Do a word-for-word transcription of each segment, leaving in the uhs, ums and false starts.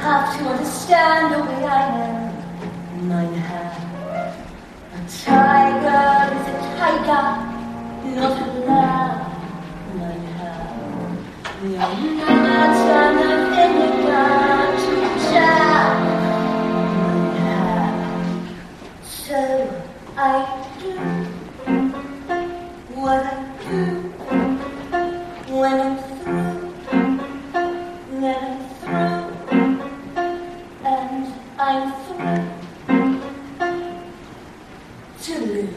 have to understand the way I am. Mein Herr, a tiger is a tiger, not a lamb. Mein Herr, you're not an vinegar to jam. Mein Herr, so I do what I do when I'm through, then I'm through, and I'm through to live.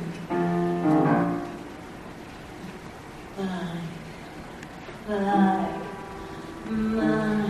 Bye, bye, my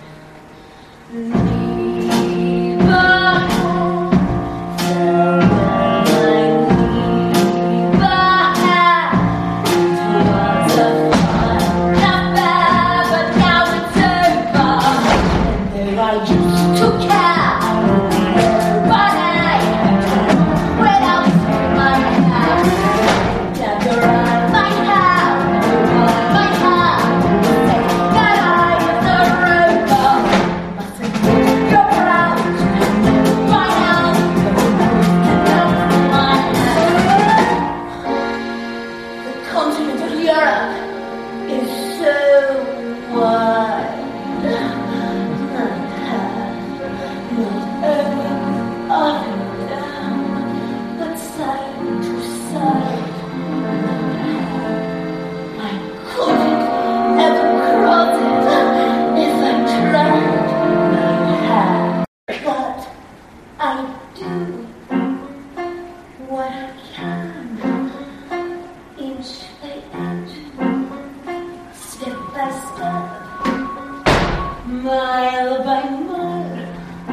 mile by mile,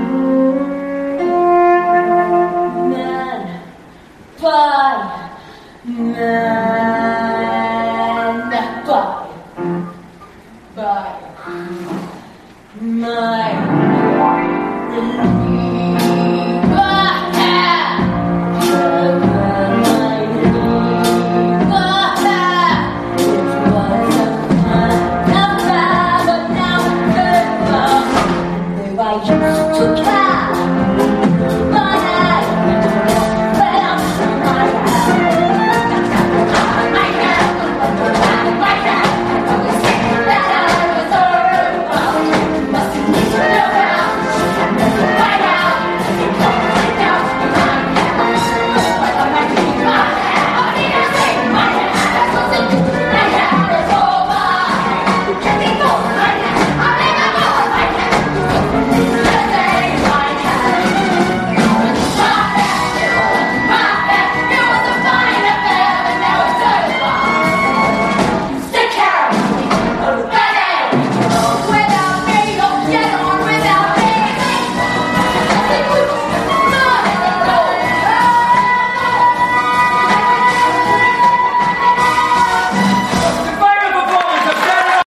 man by man, by by my I used to